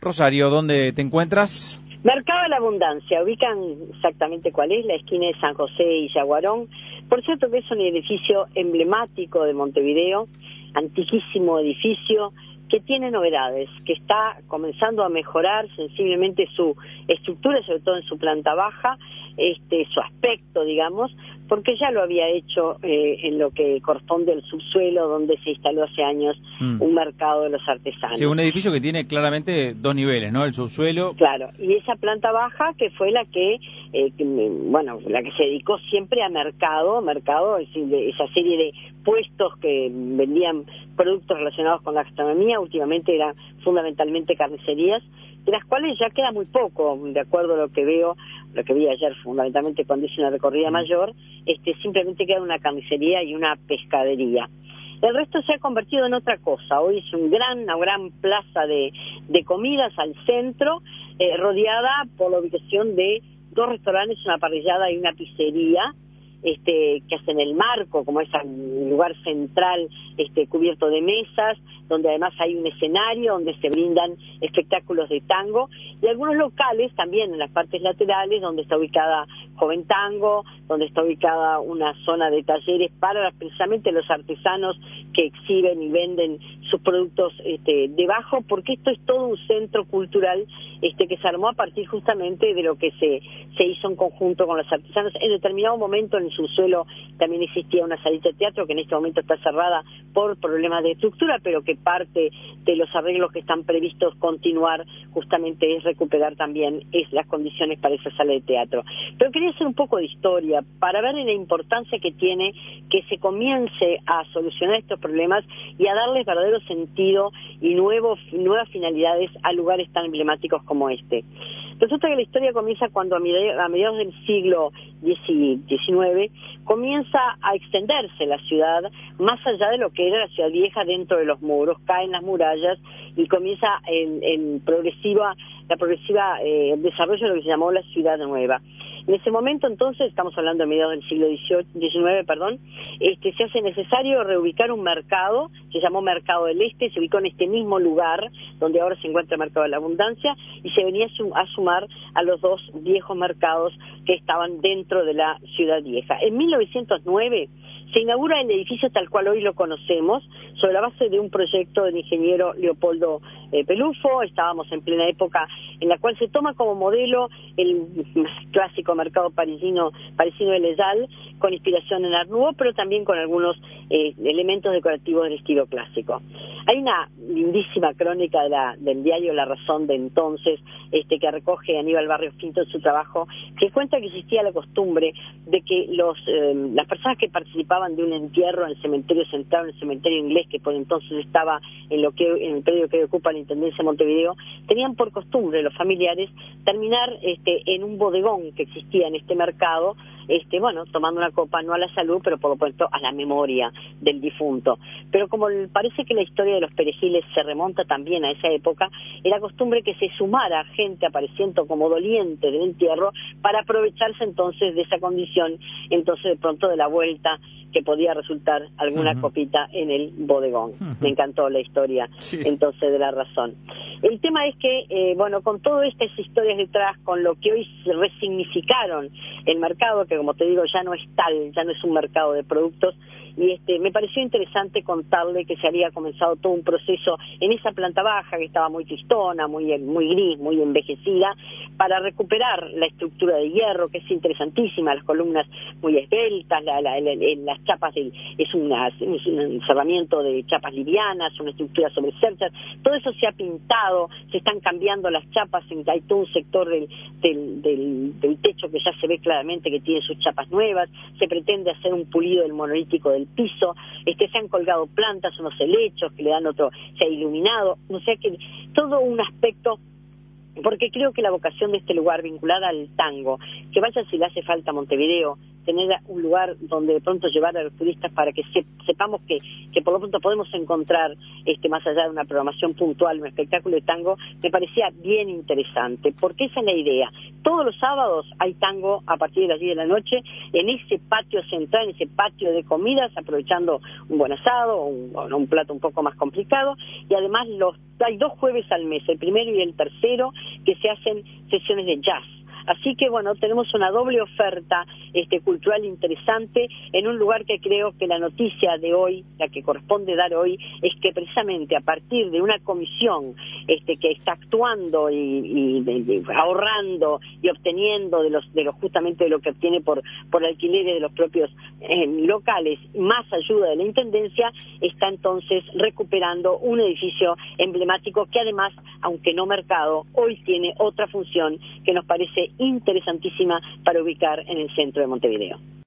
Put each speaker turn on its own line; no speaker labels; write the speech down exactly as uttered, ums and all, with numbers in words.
Rosario, ¿dónde te encuentras?
Mercado de la Abundancia, ubican exactamente cuál es, la esquina de San José y Yaguarón. Por cierto que es un edificio emblemático de Montevideo, antiquísimo edificio, que tiene novedades, que está comenzando a mejorar sensiblemente su estructura, sobre todo en su planta baja, este, su aspecto, digamos, porque ya lo había hecho eh, en lo que corresponde al subsuelo, donde se instaló hace años mm. un mercado de los artesanos.
Sí, un edificio que tiene claramente dos niveles, ¿no? El subsuelo.
Claro, y esa planta baja que fue la que, eh, que bueno, la que se dedicó siempre a mercado, mercado, es decir, de esa serie de puestos que vendían productos relacionados con la gastronomía, últimamente eran fundamentalmente carnicerías, de las cuales ya queda muy poco, de acuerdo a lo que veo, lo que vi ayer fundamentalmente cuando hice una recorrida mayor, este simplemente queda una carnicería y una pescadería. El resto se ha convertido en otra cosa. Hoy es un gran, una gran plaza de, de comidas al centro, eh, rodeada por la ubicación de dos restaurantes, una parrillada y una pizzería, este, que hacen el marco, como es un lugar central este, cubierto de mesas, donde además hay un escenario donde se brindan espectáculos de tango, y algunos locales también en las partes laterales, donde está ubicada Joven Tango, donde está ubicada una zona de talleres para precisamente los artesanos que exhiben y venden sus productos este, debajo, porque esto es todo un centro cultural este, que se armó a partir justamente de lo que se, se hizo en conjunto con los artesanos. En determinado momento en el subsuelo también existía una salita de teatro que en este momento está cerrada por problemas de estructura, pero que parte de los arreglos que están previstos continuar justamente es recuperar también es las condiciones para esa sala de teatro. Pero quería hacer un poco de historia para ver la importancia que tiene que se comience a solucionar estos problemas y a darles verdadero sentido y nuevos, nuevas finalidades a lugares tan emblemáticos como este. Resulta que la historia comienza cuando a mediados del siglo diecinueve comienza a extenderse la ciudad más allá de lo que era la ciudad vieja dentro de los muros, caen las murallas y comienza el, el progresiva, la progresiva eh, desarrollo de lo que se llamó la ciudad nueva. En ese momento, entonces, estamos hablando de mediados del siglo diecinueve, perdón, este, se hace necesario reubicar un mercado, se llamó Mercado del Este, se ubicó en este mismo lugar, donde ahora se encuentra el Mercado de la Abundancia, y se venía a sumar a los dos viejos mercados que estaban dentro de la ciudad vieja. En mil novecientos nueve se inaugura el edificio tal cual hoy lo conocemos, sobre la base de un proyecto del ingeniero Leopoldo eh, Pelufo. Estábamos en plena época en la cual se toma como modelo el clásico mercado parisino, parisino de Leyal, con inspiración en Art Nouveau, pero también con algunos eh, elementos decorativos del estilo clásico. Hay una lindísima crónica de la, del diario La Razón de entonces, este, que recoge Aníbal Barrios Pinto en su trabajo, que cuenta que existía la costumbre de que los eh, las personas que participaban de un entierro en el cementerio central, en el cementerio inglés, que por entonces estaba en lo que en el predio que ocupa la Intendencia de Montevideo, tenían por costumbre los familiares terminar este, en un bodegón que existía en este mercado, este, bueno, tomando una copa no a la salud, pero por lo pronto a la memoria del difunto. Pero como parece que la historia de los perejiles se remonta también a esa época, era costumbre que se sumara gente apareciendo como doliente del entierro para aprovecharse entonces de esa condición, entonces de pronto de la vuelta que podía resultar alguna uh-huh. copita en el bodegón. Uh-huh. Me encantó la historia, sí. Entonces, de La Razón. El tema es que, eh, bueno, con todas estas historias detrás, con lo que hoy se resignificaron el mercado, que como te digo, ya no es tal, ya no es un mercado de productos, y este me pareció interesante contarle que se había comenzado todo un proceso en esa planta baja que estaba muy tristona, muy muy gris, muy envejecida, para recuperar la estructura de hierro, que es interesantísima, las columnas muy esbeltas, la, la, la, las chapas, de, es, una, es un encerramiento de chapas livianas, una estructura sobre cerchas, todo eso se ha pintado, se están cambiando las chapas, hay todo un sector del, del, del, del techo que ya se ve claramente que tiene sus chapas nuevas, se pretende hacer un pulido del monolítico del piso, este, se han colgado plantas, unos helechos que le dan otro, se ha iluminado, o sea que todo un aspecto, porque creo que la vocación de este lugar vinculada al tango, que vaya si le hace falta a Montevideo, tener un lugar donde de pronto llevar a los turistas para que se, sepamos que, que por lo pronto podemos encontrar, este, más allá de una programación puntual, un espectáculo de tango, me parecía bien interesante, porque esa es la idea. Todos los sábados hay tango a partir de las diez de la noche, en ese patio central, en ese patio de comidas, aprovechando un buen asado, o un, o un plato un poco más complicado, y además los hay dos jueves al mes, el primero y el tercero, que se hacen sesiones de jazz. Así que, bueno, tenemos una doble oferta este, cultural interesante en un lugar que creo que la noticia de hoy, la que corresponde dar hoy, es que precisamente a partir de una comisión este, que está actuando y, y de, de, ahorrando y obteniendo de los, de los justamente de lo que obtiene por, por alquileres de los propios eh, locales, más ayuda de la Intendencia, está entonces recuperando un edificio emblemático que además, aunque no mercado, hoy tiene otra función que nos parece interesantísima para ubicar en el centro de Montevideo.